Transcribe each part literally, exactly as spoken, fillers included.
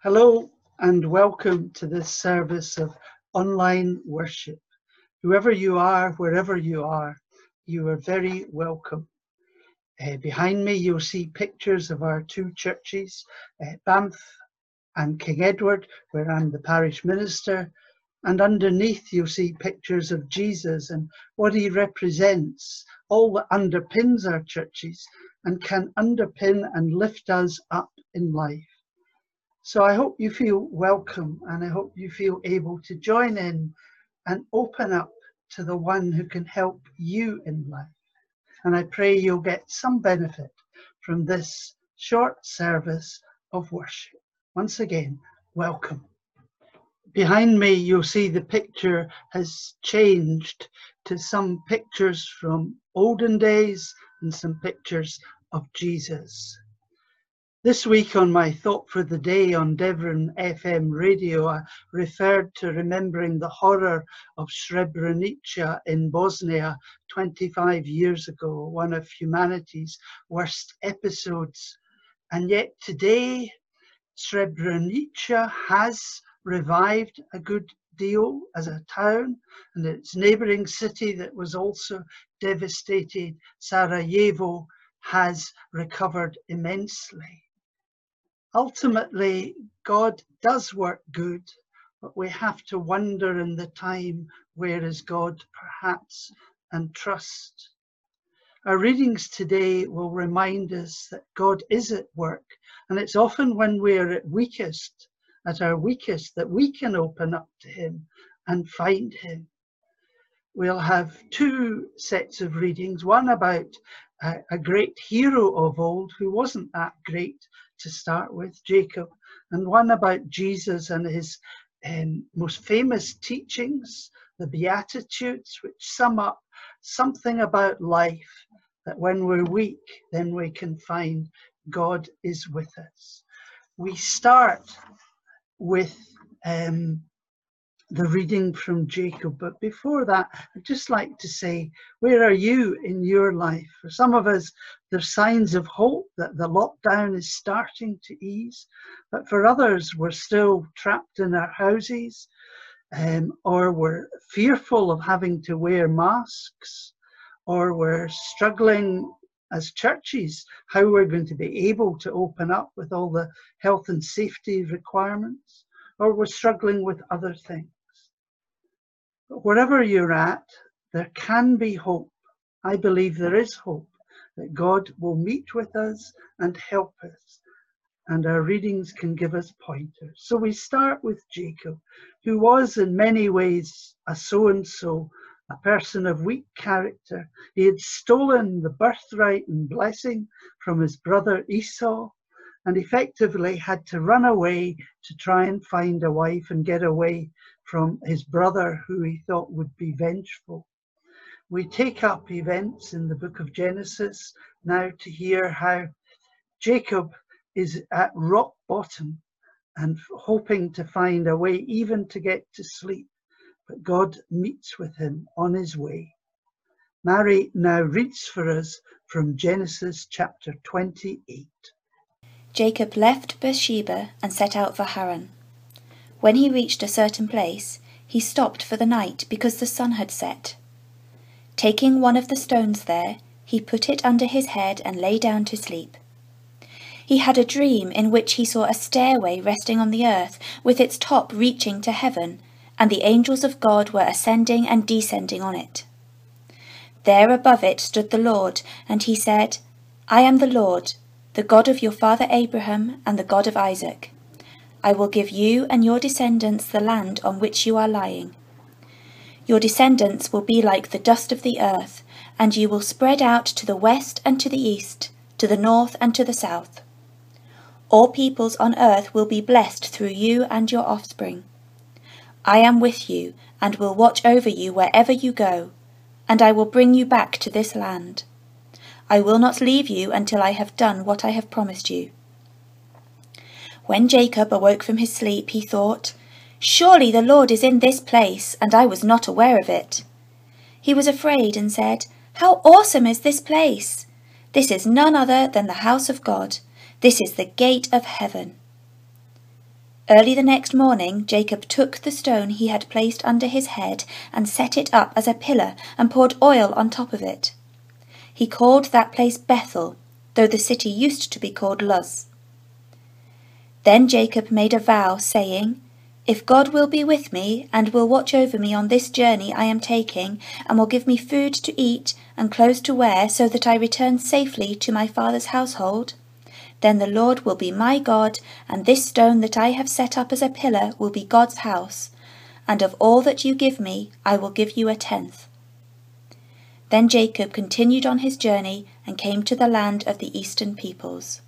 Hello and welcome to this service of online worship. Whoever you are, wherever you are, you are very welcome. Uh, behind me you'll see pictures of our two churches, uh, Banff and King Edward, where I'm the parish minister, and underneath you'll see pictures of Jesus and what he represents, all that underpins our churches and can underpin and lift us up in life. So I hope you feel welcome, and I hope you feel able to join in and open up to the one who can help you in life. And I pray you'll get some benefit from this short service of worship. Once again, welcome. Behind me, you'll see the picture has changed to some pictures from olden days and some pictures of Jesus. This week on my Thought for the Day on Devon F M radio, I referred to remembering the horror of Srebrenica in Bosnia twenty-five years ago, one of humanity's worst episodes. And yet today, Srebrenica has revived a good deal as a town, and its neighbouring city that was also devastated, Sarajevo, has recovered immensely. Ultimately, God does work good, but we have to wonder in the time, where is God perhaps, and trust. Our readings today will remind us that God is at work, and it's often when we're at weakest, at our weakest, that we can open up to him and find him. We'll have two sets of readings, one about a, a great hero of old who wasn't that great to start with, Jacob, and one about Jesus and his um, most famous teachings, the Beatitudes, which sum up something about life, that when we're weak, then we can find God is with us. We start with um, the reading from Jacob, but before that, I'd just like to say, where are you in your life? For some of us, there's signs of hope that the lockdown is starting to ease, but for others, we're still trapped in our houses, um, or we're fearful of having to wear masks, or we're struggling as churches how we're going to be able to open up with all the health and safety requirements, or we're struggling with other things. But wherever you're at, there can be hope. I believe there is hope that God will meet with us and help us, and our readings can give us pointers. So we start with Jacob, who was in many ways a so-and-so, a person of weak character. He had stolen the birthright and blessing from his brother Esau, and effectively had to run away to try and find a wife and get away from his brother, who he thought would be vengeful. We take up events in the book of Genesis now to hear how Jacob is at rock bottom and hoping to find a way even to get to sleep, but God meets with him on his way. Mary now reads for us from Genesis chapter twenty-eight. Jacob left Beersheba and set out for Haran. When he reached a certain place, he stopped for the night because the sun had set. Taking one of the stones there, he put it under his head and lay down to sleep. He had a dream in which he saw a stairway resting on the earth, with its top reaching to heaven, and the angels of God were ascending and descending on it. There above it stood the Lord, and he said, I am the Lord, the God of your father Abraham and the God of Isaac. I will give you and your descendants the land on which you are lying. Your descendants will be like the dust of the earth, and you will spread out to the west and to the east, to the north and to the south. All peoples on earth will be blessed through you and your offspring. I am with you and will watch over you wherever you go, and I will bring you back to this land. I will not leave you until I have done what I have promised you. When Jacob awoke from his sleep, he thought, Surely the Lord is in this place, and I was not aware of it. He was afraid and said, How awesome is this place! This is none other than the house of God. This is the gate of heaven. Early the next morning Jacob took the stone he had placed under his head and set it up as a pillar and poured oil on top of it. He called that place Bethel, though the city used to be called Luz. Then Jacob made a vow, saying, "If God will be with me and will watch over me on this journey I am taking, and will give me food to eat and clothes to wear so that I return safely to my father's household, then the Lord will be my God, and this stone that I have set up as a pillar will be God's house, and of all that you give me I will give you a tenth." Then Jacob continued on his journey and came to the land of the eastern peoples.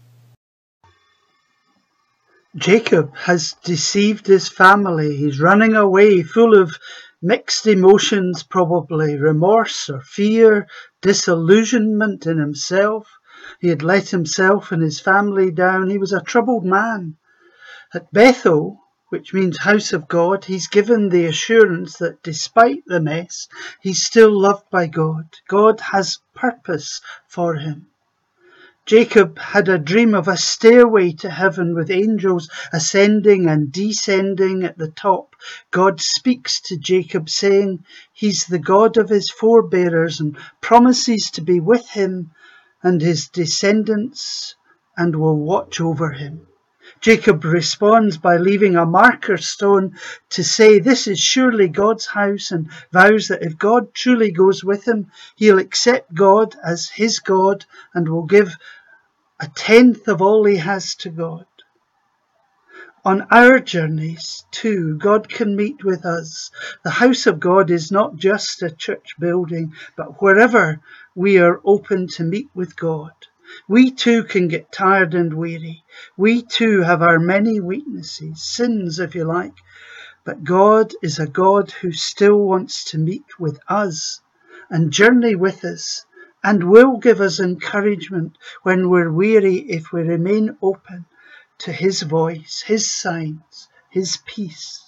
Jacob has deceived his family. He's running away full of mixed emotions, probably remorse or fear, disillusionment in himself. He had let himself and his family down. He was a troubled man. At Bethel, which means house of God, he's given the assurance that despite the mess, he's still loved by God. God has purpose for him. Jacob had a dream of a stairway to heaven with angels ascending and descending at the top. God speaks to Jacob saying he's the God of his forebears and promises to be with him and his descendants and will watch over him. Jacob responds by leaving a marker stone to say this is surely God's house, and vows that if God truly goes with him, he'll accept God as his God and will give a tenth of all he has to God. On our journeys too, God can meet with us. The house of God is not just a church building, but wherever we are open to meet with God. We too can get tired and weary. We too have our many weaknesses, sins if you like, but God is a God who still wants to meet with us and journey with us, and will give us encouragement when we're weary if we remain open to his voice, his signs, his peace.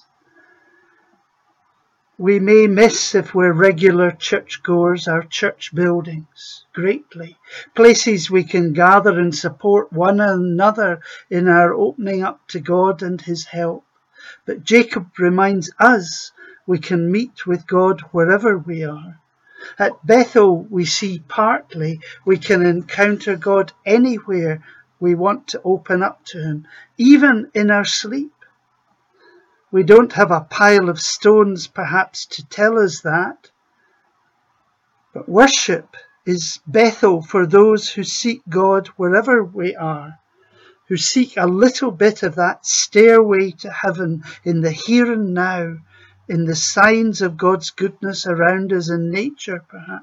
We may miss, if we're regular churchgoers, our church buildings greatly, places we can gather and support one another in our opening up to God and his help. But Jacob reminds us we can meet with God wherever we are. At Bethel, we see partly we can encounter God anywhere we want to open up to him, even in our sleep. We don't have a pile of stones perhaps to tell us that, but worship is Bethel for those who seek God wherever we are, who seek a little bit of that stairway to heaven in the here and now, in the signs of God's goodness around us in nature perhaps.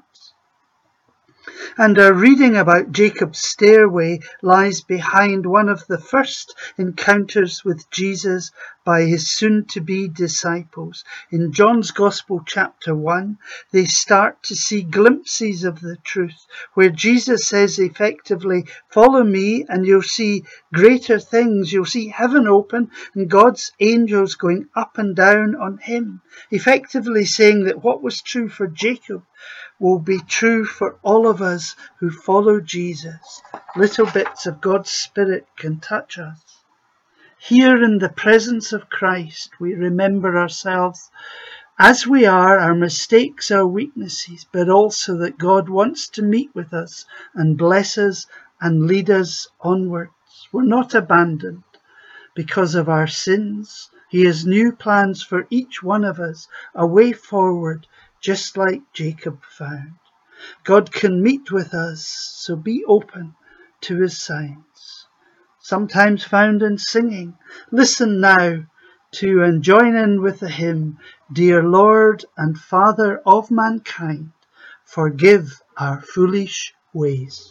And our reading about Jacob's stairway lies behind one of the first encounters with Jesus by his soon-to-be disciples. In John's Gospel chapter one, they start to see glimpses of the truth, where Jesus says effectively, "Follow me and you'll see greater things. You'll see heaven open and God's angels going up and down on him," effectively saying that what was true for Jacob will be true for all of us who follow Jesus. Little bits of God's Spirit can touch us. Here in the presence of Christ, we remember ourselves as we are, our mistakes, our weaknesses, but also that God wants to meet with us and bless us and lead us onwards. We're not abandoned because of our sins. He has new plans for each one of us, a way forward, just like Jacob found. God can meet with us, so be open to his signs, sometimes found in singing. Listen now to and join in with the hymn, "Dear Lord and Father of mankind, forgive our foolish ways."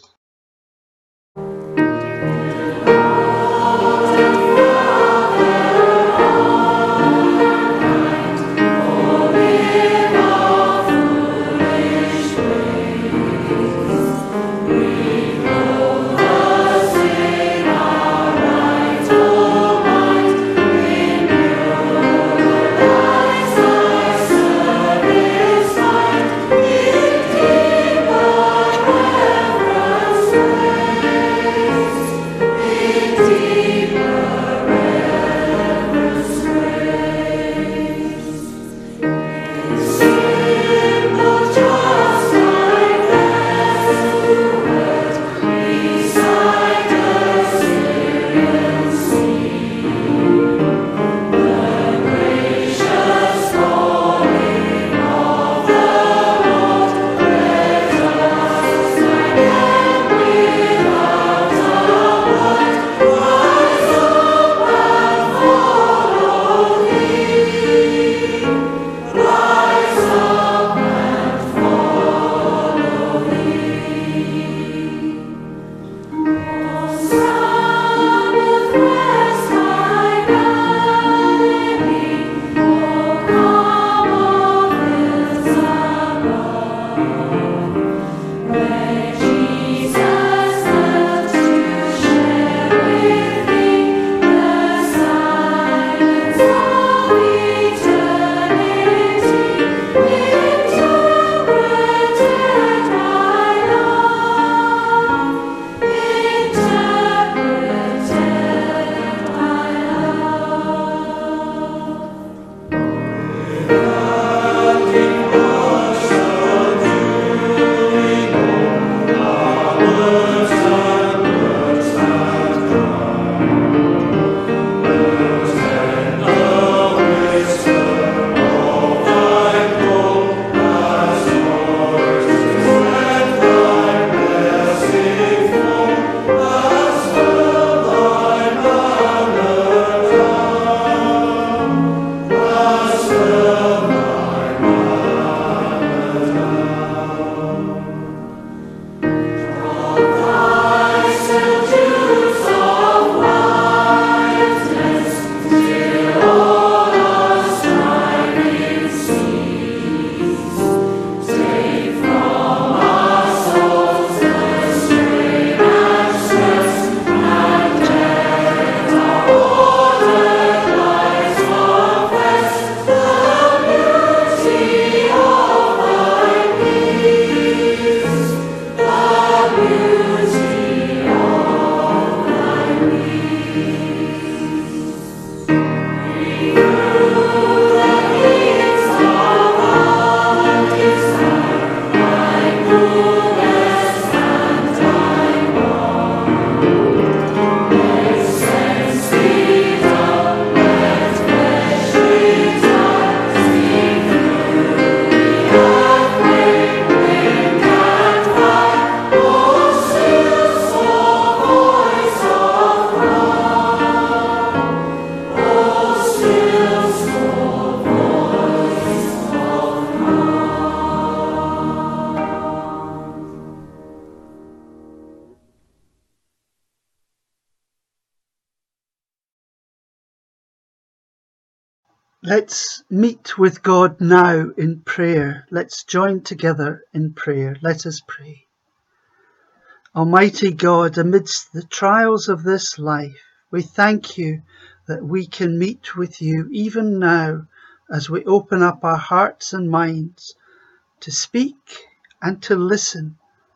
Let's meet with God now in prayer. Let's join together in prayer. Let us pray. Almighty God, amidst the trials of this life, we thank you that we can meet with you even now as we open up our hearts and minds to speak and to listen.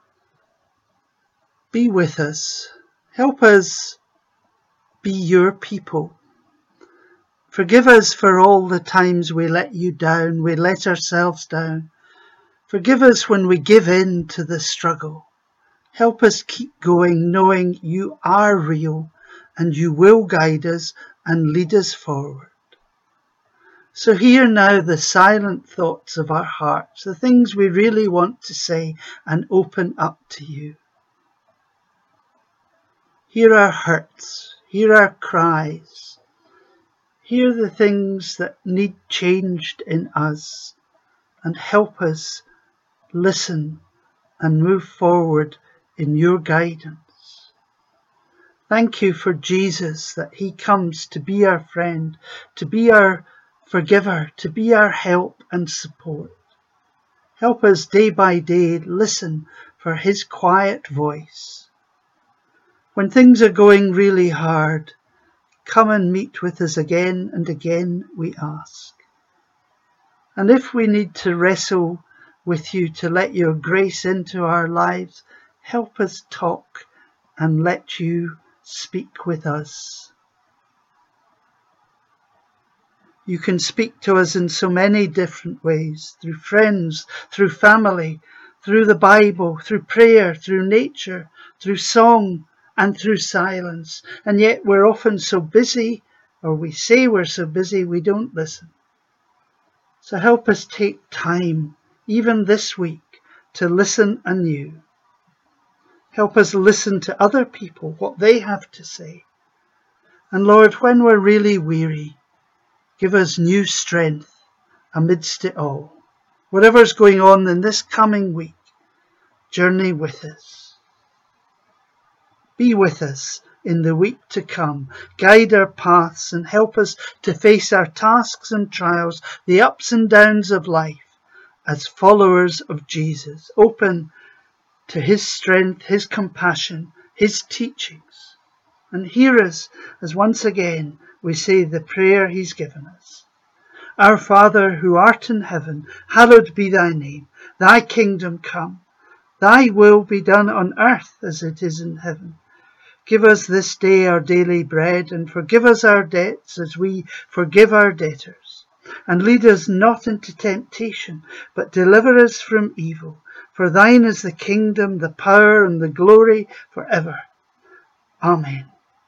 Be with us. Help us be your people. Forgive us for all the times we let you down, we let ourselves down. Forgive us when we give in to the struggle. Help us keep going, knowing you are real and you will guide us and lead us forward. So hear now the silent thoughts of our hearts, the things we really want to say and open up to you. Hear our hurts, hear our cries, hear the things that need changed in us, and help us listen and move forward in your guidance. Thank you for Jesus, that he comes to be our friend, to be our forgiver, to be our help and support. Help us day by day listen for his quiet voice. When things are going really hard, come and meet with us again and again, we ask. And if we need to wrestle with you to let your grace into our lives, help us talk and let you speak with us. You can speak to us in so many different ways, through friends, through family, through the Bible, through prayer, through nature, through song, and through silence. And yet we're often so busy, or we say we're so busy, we don't listen. So help us take time, even this week, to listen anew. Help us listen to other people, what they have to say. And Lord, when we're really weary, give us new strength amidst it all. Whatever's going on in this coming week, journey with us. Be with us in the week to come. Guide our paths and help us to face our tasks and trials, the ups and downs of life, as followers of Jesus, open to his strength, his compassion, his teachings. And hear us as once again we say the prayer he's given us. Our Father, who art in heaven, hallowed be thy name. Thy kingdom come. Thy will be done on earth as it is in heaven. Give us this day our daily bread, and forgive us our debts as we forgive our debtors. And lead us not into temptation, but deliver us from evil. For thine is the kingdom, the power, and the glory forever. Amen.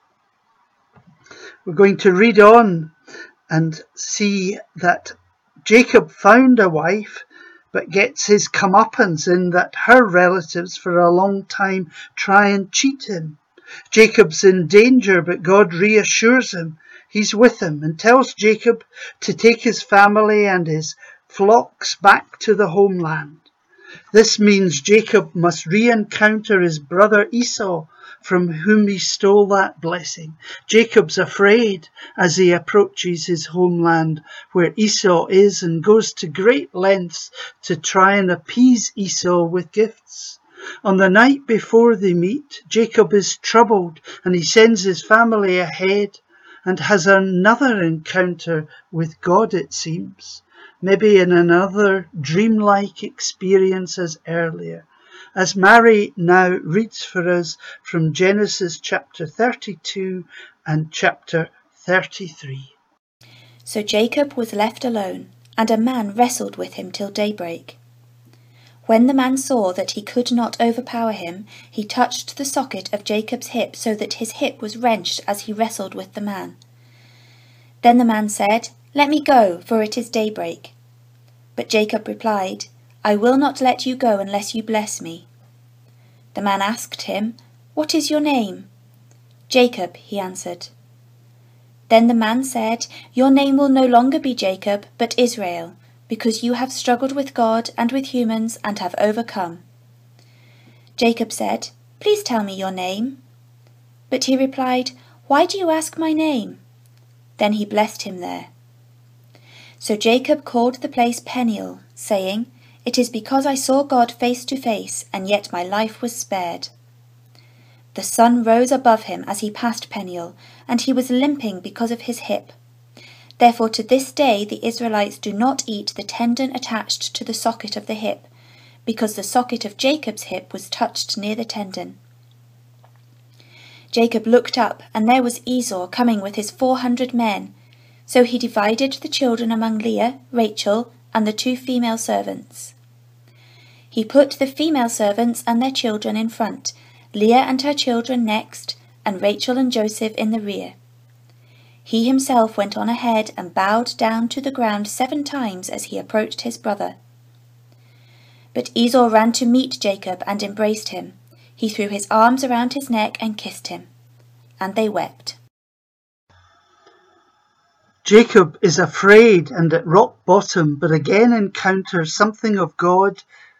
We're going to read on and see that Jacob found a wife, but gets his comeuppance in that her relatives for a long time try and cheat him. Jacob's in danger, but God reassures him. He's with him and tells Jacob to take his family and his flocks back to the homeland. This means Jacob must re-encounter his brother Esau, from whom he stole that blessing. Jacob's afraid as he approaches his homeland where Esau is, and goes to great lengths to try and appease Esau with gifts. On the night before they meet, Jacob is troubled and he sends his family ahead and has another encounter with God, it seems. Maybe in another dreamlike experience as earlier. As Mary now reads for us from Genesis chapter thirty-two and chapter thirty-three. So Jacob was left alone, and a man wrestled with him till daybreak. When the man saw that he could not overpower him, he touched the socket of Jacob's hip, so that his hip was wrenched as he wrestled with the man. Then the man said, "Let me go, for it is daybreak." But Jacob replied, "I will not let you go unless you bless me." The man asked him, "What is your name?" "Jacob," he answered. Then the man said, "Your name will no longer be Jacob, but Israel, because you have struggled with God and with humans and have overcome." Jacob said, "Please tell me your name." But he replied, "Why do you ask my name?" Then he blessed him there. So Jacob called the place Peniel, saying, "It is because I saw God face to face, and yet my life was spared." The sun rose above him as he passed Peniel, and he was limping because of his hip. Therefore to this day the Israelites do not eat the tendon attached to the socket of the hip, because the socket of Jacob's hip was touched near the tendon. Jacob looked up, and there was Esau coming with his four hundred men. So he divided the children among Leah, Rachel, and the two female servants. He put the female servants and their children in front, Leah and her children next, and Rachel and Joseph in the rear. He himself went on ahead and bowed down to the ground seven times as he approached his brother. But Esau ran to meet Jacob and embraced him. He threw his arms around his neck and kissed him, and they wept. Jacob is afraid and at rock bottom, but again encounters something of God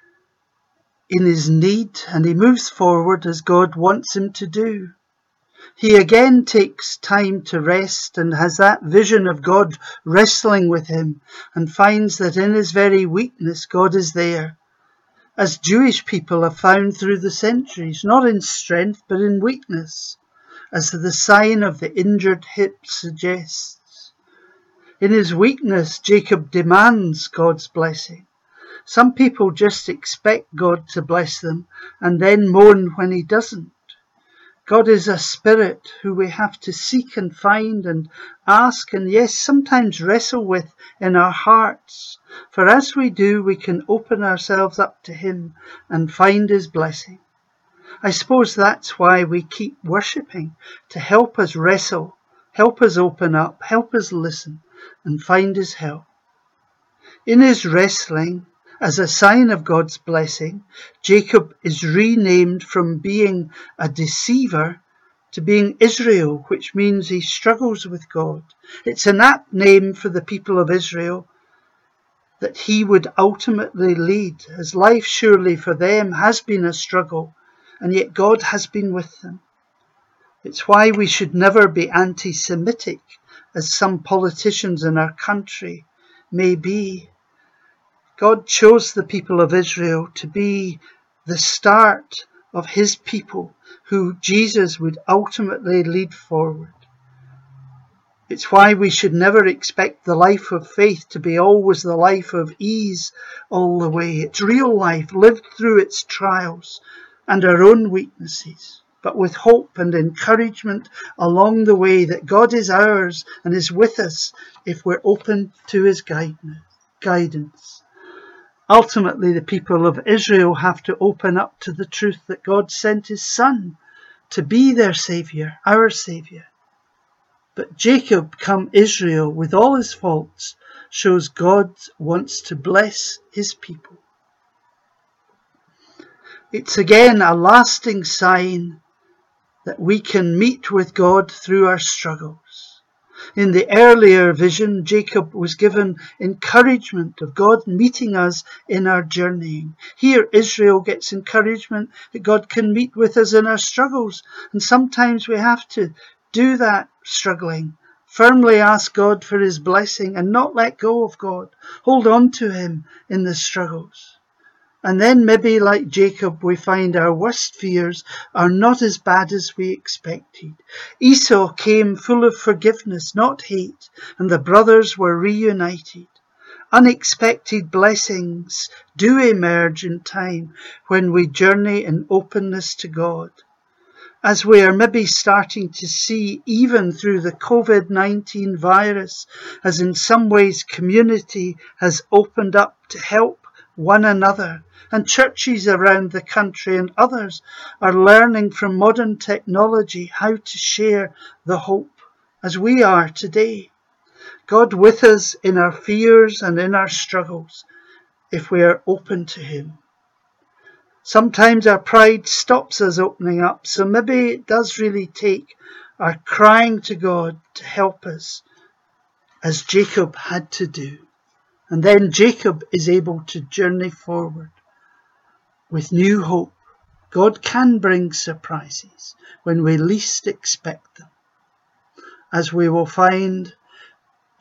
in his need, and he moves forward as God wants him to do. He again takes time to rest and has that vision of God wrestling with him, and finds that in his very weakness God is there, as Jewish people have found through the centuries, not in strength but in weakness, as the sign of the injured hip suggests. In his weakness, Jacob demands God's blessing. Some people just expect God to bless them and then moan when he doesn't. God is a spirit who we have to seek and find and ask, and yes, sometimes wrestle with in our hearts. For as we do, we can open ourselves up to him and find his blessing. I suppose that's why we keep worshipping, to help us wrestle, help us open up, help us listen and find his help. In his wrestling, as a sign of God's blessing, Jacob is renamed from being a deceiver to being Israel, which means he struggles with God. It's an apt name for the people of Israel that he would ultimately lead, as life surely for them has been a struggle, and yet God has been with them. It's why we should never be anti-Semitic, as some politicians in our country may be. God chose the people of Israel to be the start of his people who Jesus would ultimately lead forward. It's why we should never expect the life of faith to be always the life of ease all the way. It's real life lived through its trials and our own weaknesses, but with hope and encouragement along the way that God is ours and is with us if we're open to his guidance. Ultimately, the people of Israel have to open up to the truth that God sent his son to be their saviour, our saviour. But Jacob, come Israel, with all his faults, shows God wants to bless his people. It's again a lasting sign that we can meet with God through our struggles. In the earlier vision, Jacob was given encouragement of God meeting us in our journeying. Here, Israel gets encouragement that God can meet with us in our struggles. And sometimes we have to do that struggling. Firmly ask God for his blessing and not let go of God. Hold on to him in the struggles. And then maybe like Jacob, we find our worst fears are not as bad as we expected. Esau came full of forgiveness, not hate, and the brothers were reunited. Unexpected blessings do emerge in time when we journey in openness to God. As we are maybe starting to see even through the COVID nineteen virus, as in some ways community has opened up to help one another, and churches around the country and others are learning from modern technology how to share the hope as we are today. God with us in our fears and in our struggles if we are open to him. Sometimes our pride stops us opening up, so maybe it does really take our crying to God to help us, as Jacob had to do. And then Jacob is able to journey forward with new hope. God can bring surprises when we least expect them, as we will find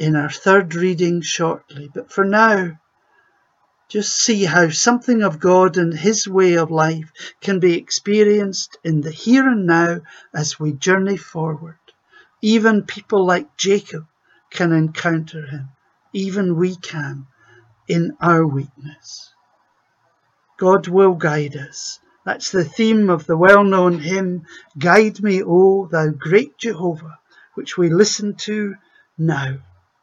in our third reading shortly. But for now, just see how something of God and his way of life can be experienced in the here and now as we journey forward. Even people like Jacob can encounter him. Even we can in our weakness. God will guide us. That's the theme of the well-known hymn, Guide Me, O Thou Great Jehovah, which we listen to now.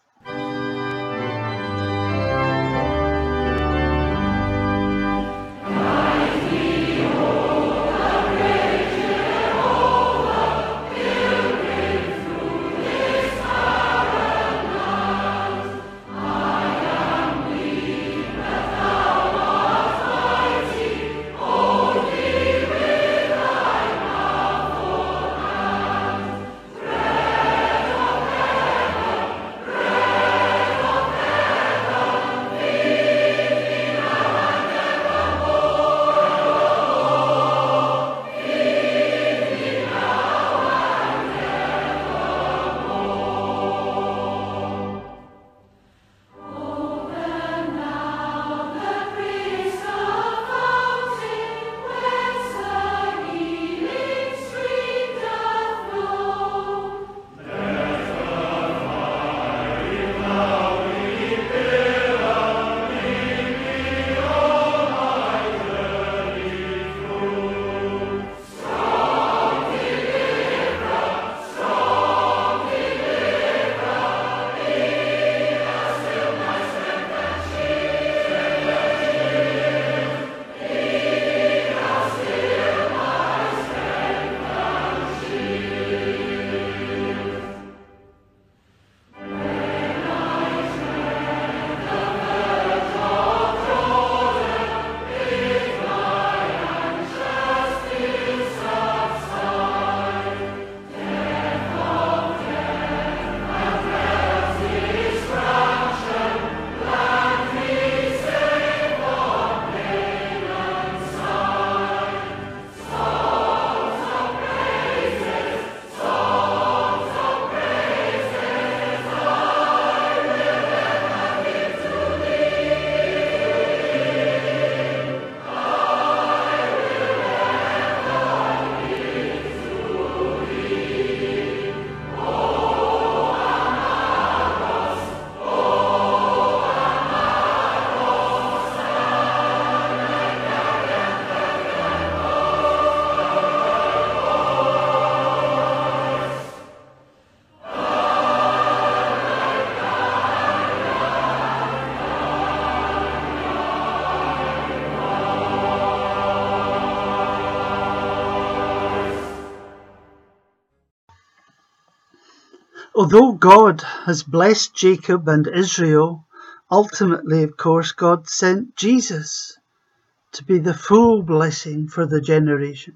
Although God has blessed Jacob and Israel, ultimately, of course, God sent Jesus to be the full blessing for the generations.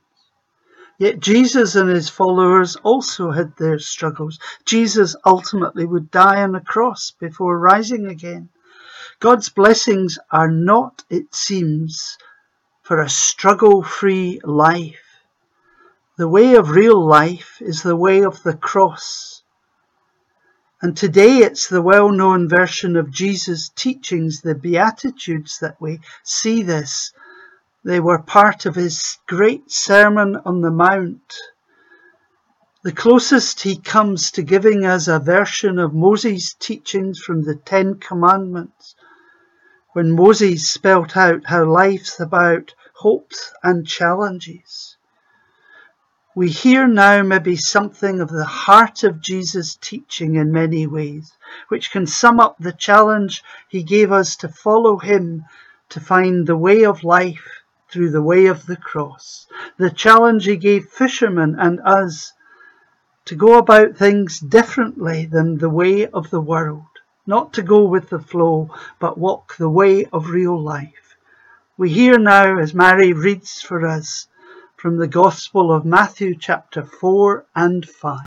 Yet Jesus and his followers also had their struggles. Jesus ultimately would die on a cross before rising again. God's blessings are not, it seems, for a struggle-free life. The way of real life is the way of the cross. And today it's the well-known version of Jesus' teachings, the Beatitudes, that we see this. They were part of his great Sermon on the Mount. The closest he comes to giving us a version of Moses' teachings from the Ten Commandments, when Moses spelt out how life's about hopes and challenges. We hear now maybe something of the heart of Jesus' teaching in many ways, which can sum up the challenge he gave us to follow him, to find the way of life through the way of the cross. The challenge he gave fishermen and us to go about things differently than the way of the world, not to go with the flow, but walk the way of real life. We hear now, as Mary reads for us, from the Gospel of Matthew chapter four and five.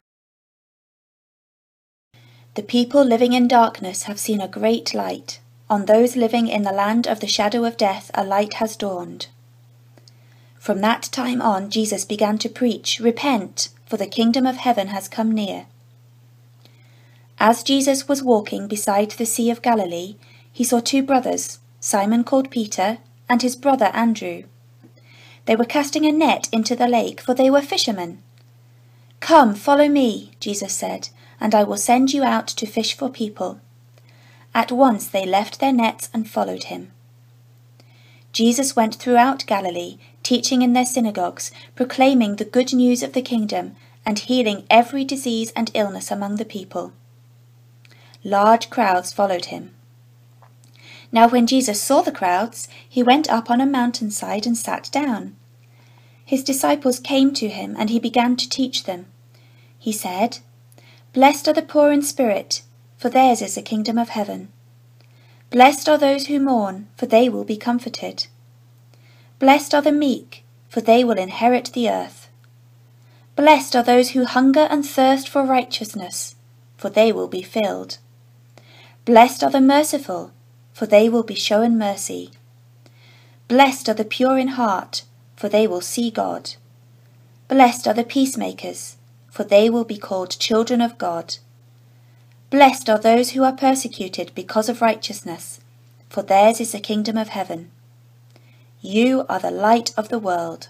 The people living in darkness have seen a great light. On those living in the land of the shadow of death a light has dawned. From that time on Jesus began to preach, "Repent, for the kingdom of heaven has come near." As Jesus was walking beside the Sea of Galilee, he saw two brothers, Simon called Peter, and his brother Andrew. They were casting a net into the lake, for they were fishermen. "Come, follow me," Jesus said, "and I will send you out to fish for people." At once they left their nets and followed him. Jesus went throughout Galilee, teaching in their synagogues, proclaiming the good news of the kingdom, and healing every disease and illness among the people. Large crowds followed him. Now when Jesus saw the crowds, he went up on a mountainside and sat down. His disciples came to him, and he began to teach them. He said, "Blessed are the poor in spirit, for theirs is the kingdom of heaven. Blessed are those who mourn, for they will be comforted. Blessed are the meek, for they will inherit the earth. Blessed are those who hunger and thirst for righteousness, for they will be filled. Blessed are the merciful, for they will be shown mercy. Blessed are the pure in heart, for they will see God. Blessed are the peacemakers, for they will be called children of God. Blessed are those who are persecuted because of righteousness, for theirs is the kingdom of heaven. You are the light of the world."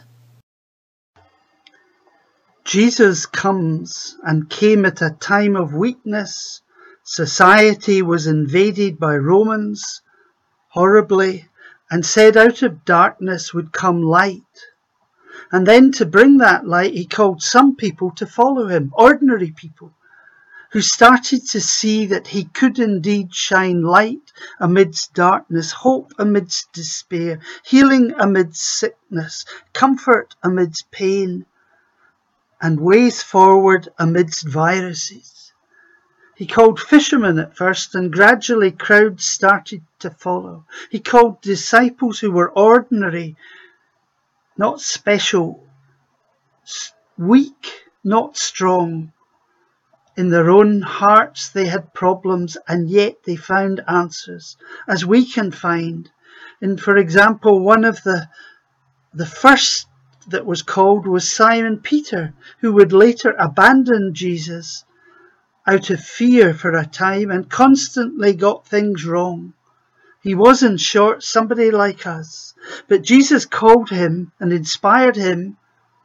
Jesus comes and came at a time of weakness. Society was invaded by Romans horribly, and said out of darkness would come light. And then to bring that light, he called some people to follow him, ordinary people, who started to see that he could indeed shine light amidst darkness, hope amidst despair, healing amidst sickness, comfort amidst pain, and ways forward amidst viruses. He called fishermen at first, and gradually crowds started to follow. He called disciples who were ordinary, not special, weak, not strong. In their own hearts they had problems, and yet they found answers, as we can find. And for example, one of the, the first that was called was Simon Peter, who would later abandon Jesus out of fear for a time and constantly got things wrong. He was, in short, somebody like us. But Jesus called him and inspired him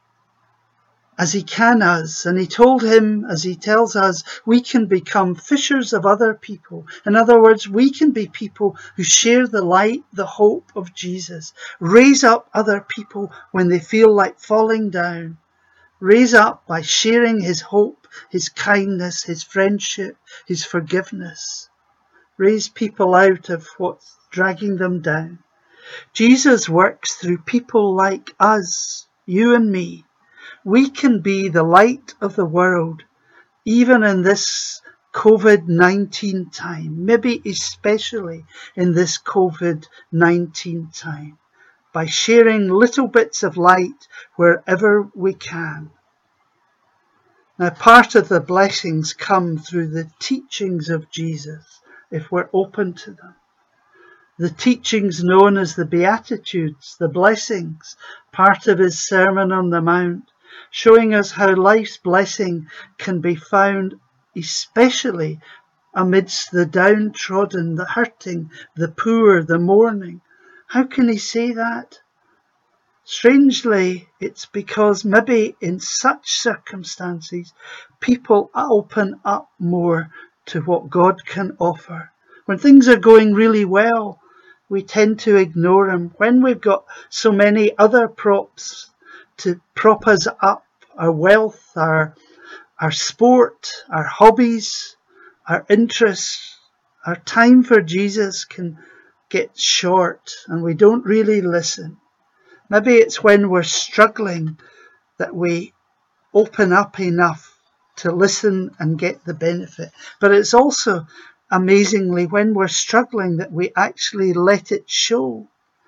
as he can us. And he told him, as he tells us, we can become fishers of other people. In other words, we can be people who share the light, the hope of Jesus. Raise up other people when they feel like falling down. Raise up by sharing his hope, his kindness, his friendship, his forgiveness. Raise people out of what's dragging them down. Jesus works through people like us, you and me. We can be the light of the world, even in this COVID nineteen time, maybe especially in this COVID nineteen time, by sharing little bits of light wherever we can. Now, part of the blessings come through the teachings of Jesus, if we're open to them. The teachings known as the Beatitudes, the blessings, part of his Sermon on the Mount, showing us how life's blessing can be found especially amidst the downtrodden, the hurting, the poor, the mourning. How can he say that? Strangely, it's because maybe in such circumstances, people open up more to what God can offer. When things are going really well, we tend to ignore him. When we've got so many other props to prop us up, our wealth, our, our sport, our hobbies, our interests, our time for Jesus can get short and we don't really listen. Maybe it's when we're struggling that we open up enough to listen and get the benefit. But it's also amazingly when we're struggling that we actually let it show.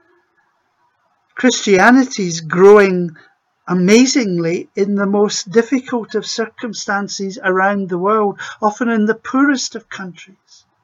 Christianity's growing amazingly in the most difficult of circumstances around the world, often in the poorest of countries.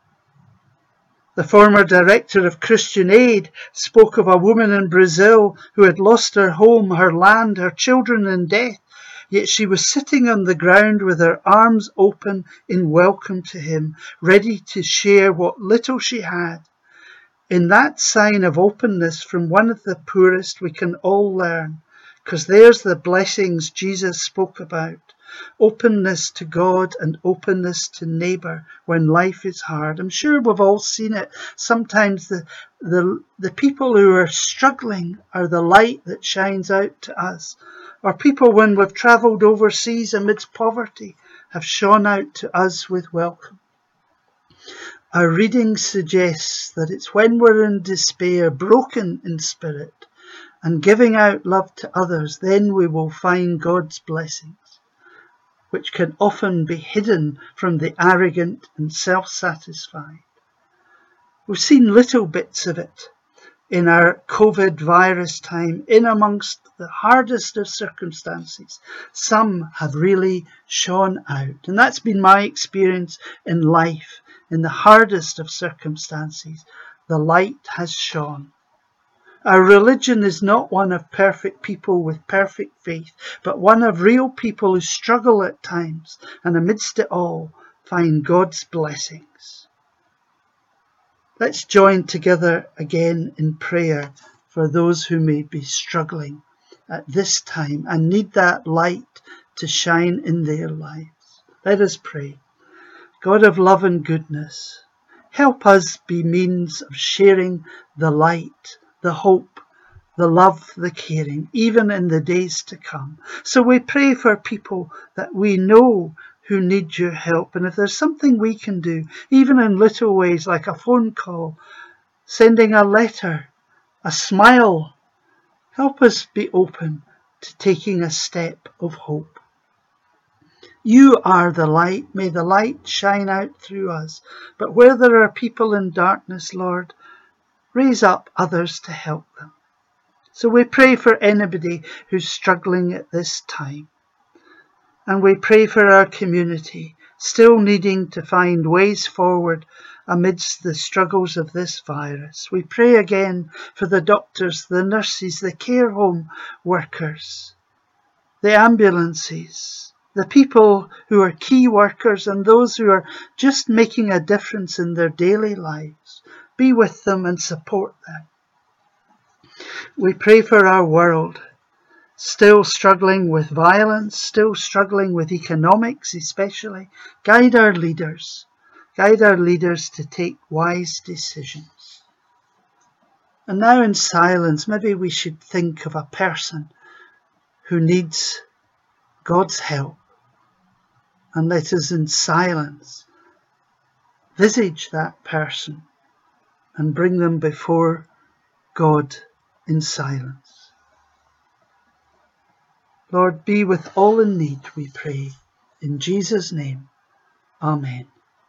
The former director of Christian Aid spoke of a woman in Brazil who had lost her home, her land, her children in death. yet she was sitting on the ground with her arms open in welcome to him, ready to share what little she had. In that sign of openness from one of the poorest, we can all learn, because there's the blessings Jesus spoke about. Openness to God and openness to neighbour when life is hard. I'm sure we've all seen it. Sometimes the, the, the people who are struggling are the light that shines out to us. Or people, when we've travelled overseas amidst poverty, have shone out to us with welcome. Our reading suggests that it's when we're in despair, broken in spirit, and giving out love to others, then we will find God's blessings, which can often be hidden from the arrogant and self-satisfied. We've seen little bits of it in our COVID virus time, in amongst the hardest of circumstances. Some have really shone out, and that's been my experience in life. In the hardest of circumstances, the light has shone. Our religion is not one of perfect people with perfect faith, but one of real people who struggle at times, and amidst it all, find God's blessings. Let's join together again in prayer for those who may be struggling at this time and need that light to shine in their lives. Let us pray. God of love and goodness, help us be means of sharing the light, the hope, the love, the caring, even in the days to come. So we pray for people that we know who need your help. And if there's something we can do, even in little ways like a phone call, sending a letter, a smile, help us be open to taking a step of hope. You are the light. May the light shine out through us. But where there are people in darkness, Lord, raise up others to help them. So we pray for anybody who's struggling at this time. And we pray for our community, still needing to find ways forward amidst the struggles of this virus. We pray again for the doctors, the nurses, the care home workers, the ambulances, the people who are key workers and those who are just making a difference in their daily lives. Be with them and support them. We pray for our world, still struggling with violence, still struggling with economics especially. Guide our leaders. Guide our leaders to take wise decisions. And now in silence, maybe we should think of a person who needs God's help. And let us in silence visage that person and bring them before God in silence. Lord, be with all in need, we pray. In Jesus' name, Amen.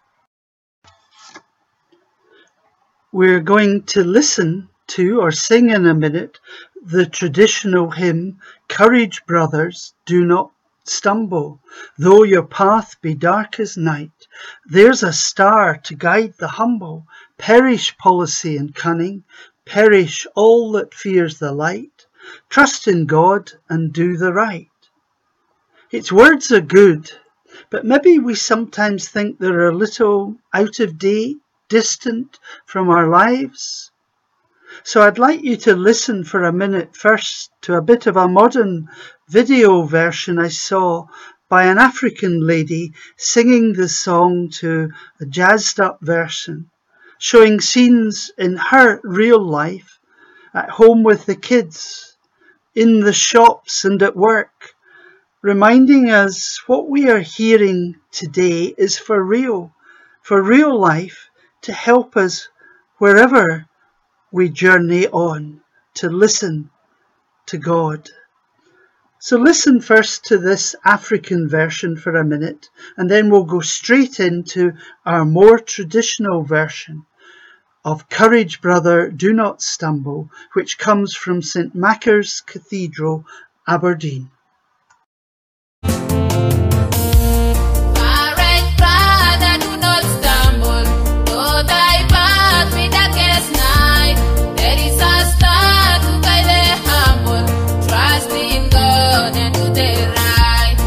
We're going to listen to or sing in a minute the traditional hymn, Courage, Brothers, Do Not Stumble. Though your path be dark as night, there's a star to guide the humble. Perish policy and cunning, perish all that fears the light. Trust in God and do the right. Its words are good, but maybe we sometimes think they're a little out of date, distant from our lives. So I'd like you to listen for a minute first to a bit of a modern video version I saw by an African lady singing the song to a jazzed up version, showing scenes in her real life, at home with the kids, in the shops and at work, reminding us what we are hearing today is for real, for real life, to help us wherever we journey on, to listen to God. So listen first to this African version for a minute, and then we'll go straight into our more traditional version of Courage, Brother, Do Not Stumble, which comes from Saint Macair's Cathedral, Aberdeen. Trust in God and do the right.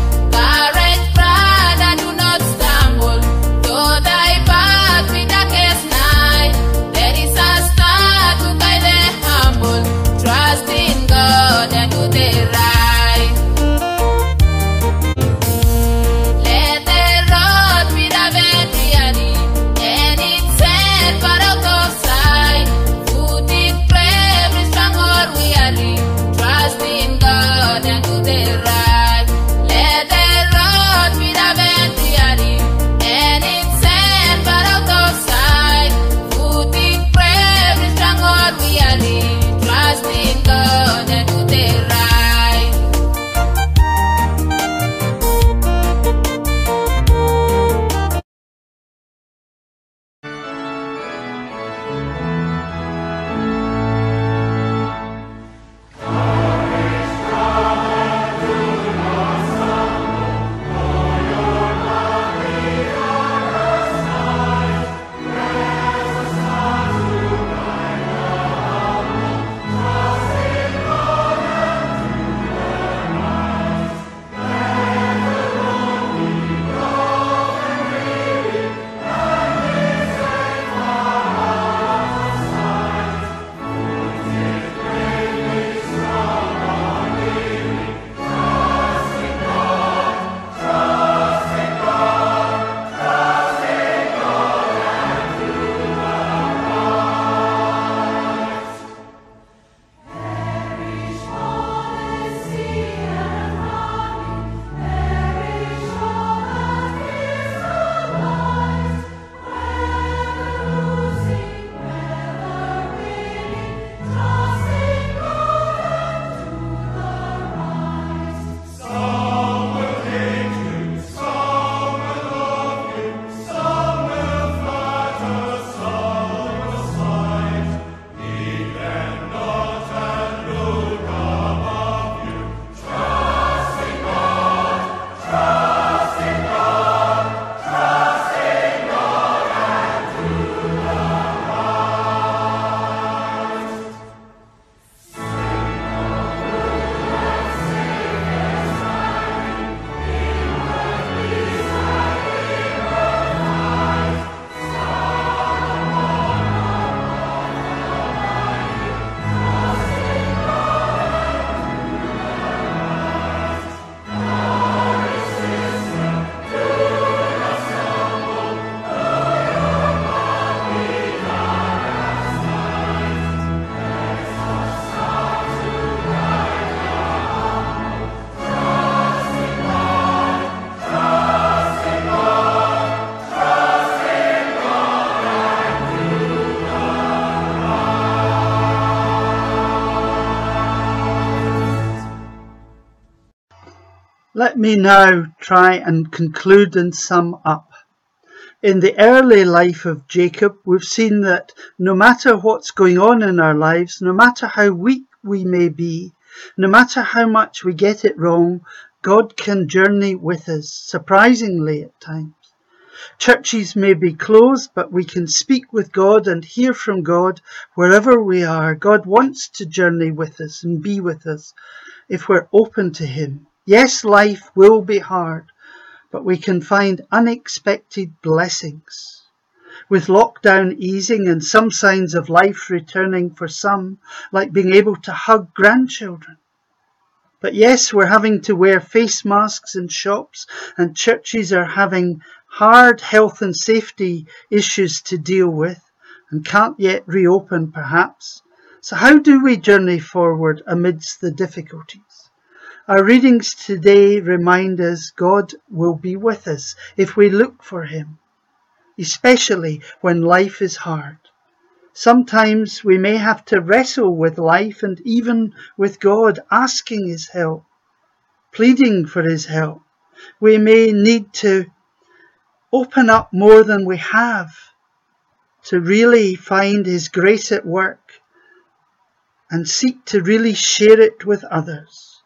Let me now try and conclude and sum up. In the early life of Jacob, we've seen that no matter what's going on in our lives, no matter how weak we may be, no matter how much we get it wrong, God can journey with us, surprisingly at times. Churches may be closed, but we can speak with God and hear from God wherever we are. God wants to journey with us and be with us if we're open to Him. Yes, life will be hard, but we can find unexpected blessings. With lockdown easing and some signs of life returning for some, like being able to hug grandchildren. But yes, we're having to wear face masks in shops, and churches are having hard health and safety issues to deal with and can't yet reopen perhaps. So how do we journey forward amidst the difficulties? Our readings today remind us God will be with us if we look for Him, especially when life is hard. Sometimes we may have to wrestle with life and even with God, asking His help, pleading for His help. We may need to open up more than we have to really find His grace at work and seek to really share it with others.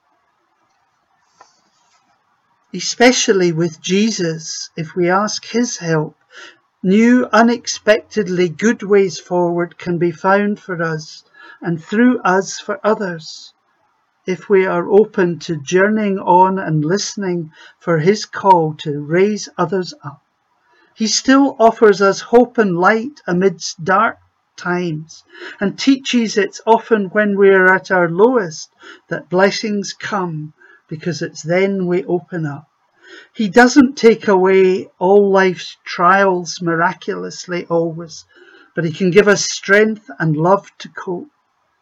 Especially with Jesus, if we ask His help, new, unexpectedly good ways forward can be found for us and through us for others, if we are open to journeying on and listening for His call to raise others up. He still offers us hope and light amidst dark times and teaches it's often when we are at our lowest that blessings come, because it's then we open up. He doesn't take away all life's trials miraculously always, but He can give us strength and love to cope.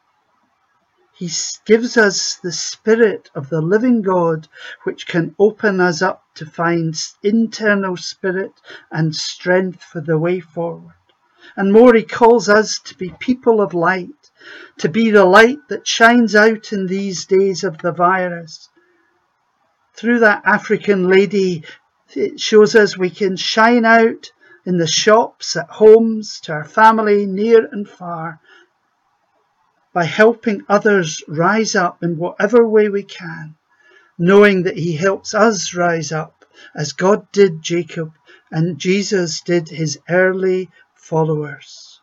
He gives us the Spirit of the living God, which can open us up to find internal spirit and strength for the way forward. And more, He calls us to be people of light, to be the light that shines out in these days of the virus. Through that African lady, it shows us we can shine out in the shops, at homes, to our family, near and far, by helping others rise up in whatever way we can, knowing that He helps us rise up as God did Jacob and Jesus did His early followers.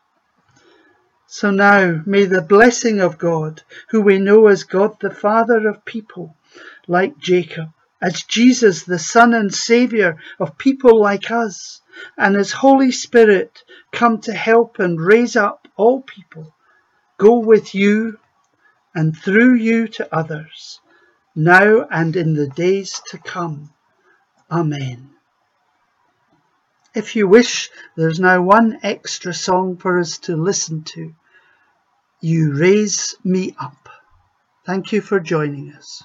So now, may the blessing of God, who we know as God the Father of people like Jacob, as Jesus the Son and Saviour of people like us, and as Holy Spirit come to help and raise up all people, go with you and through you to others, now and in the days to come. Amen. If you wish, there's now one extra song for us to listen to. You Raise Me Up. Thank you for joining us.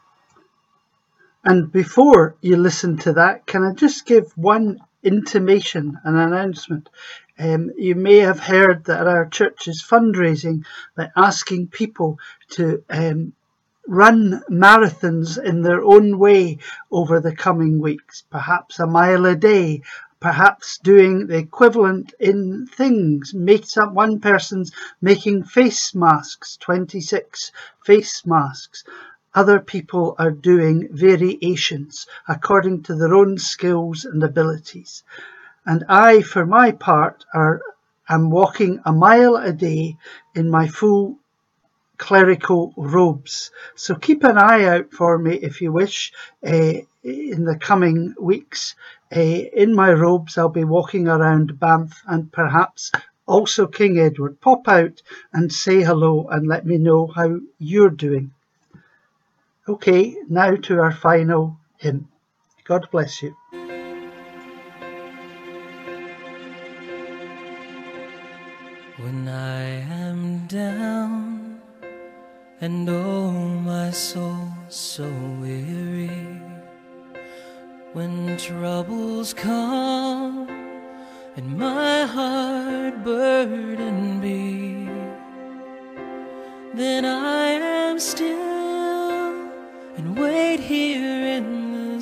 And before you listen to that, can I just give one intimation, an announcement? Um, you may have heard that our church is fundraising by asking people to um, run marathons in their own way over the coming weeks, perhaps a mile a day, perhaps doing the equivalent in things. Make some, one person's making face masks, twenty-six face masks. Other people are doing variations according to their own skills and abilities. And I, for my part, are am walking a mile a day in my full clerical robes. So keep an eye out for me if you wish uh, in the coming weeks. Uh, in my robes, I'll be walking around Banff and perhaps also King Edward. Pop out and say hello and let me know how you're doing. Okay, now to our final hymn. God bless you. When I am down and oh my soul so weary, when troubles come and my heart burden be, then I am still and wait here in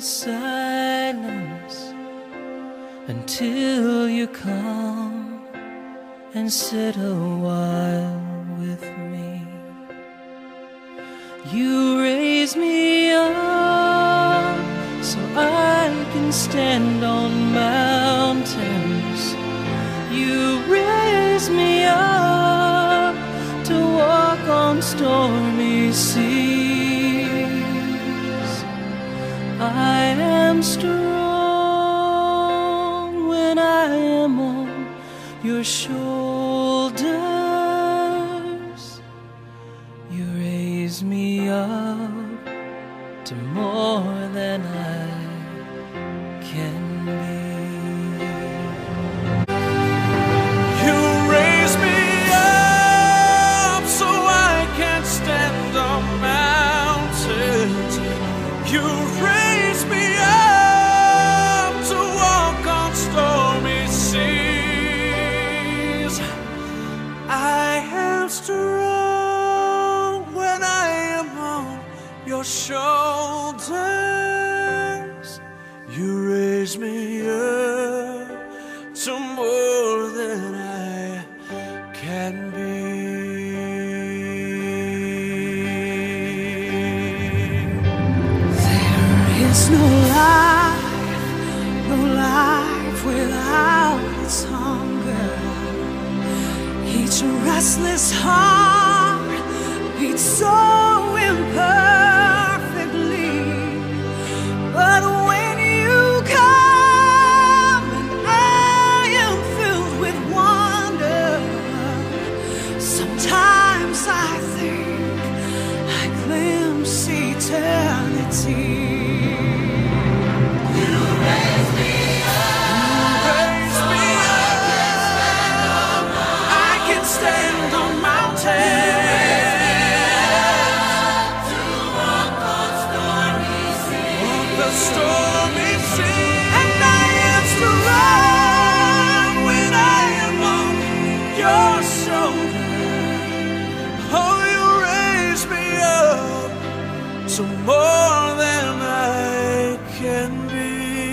silence until you come and sit a while with me. You raise me up so I can stand on mountains. You raise me up to walk on stormy seas. I am strong when I am on your shoulders. You raise me up to more than I can be. You raise me up so I can stand on mountains. You raise me up to walk on stormy seas. I am strong when I am on your shoulders. You raise me up to more than I can be. There is no life, no life without its hunger. Each restless heart beats so imperfectly. But when you come and I am filled with wonder, sometimes I think I glimpse eternity. You raise me up, Raise me up. I can stand on mountains. The stormy sea, and I am strong when I am on your shoulder. Oh, you raise me up to more than I can be.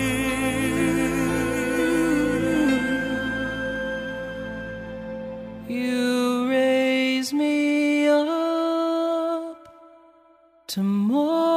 You raise me up to more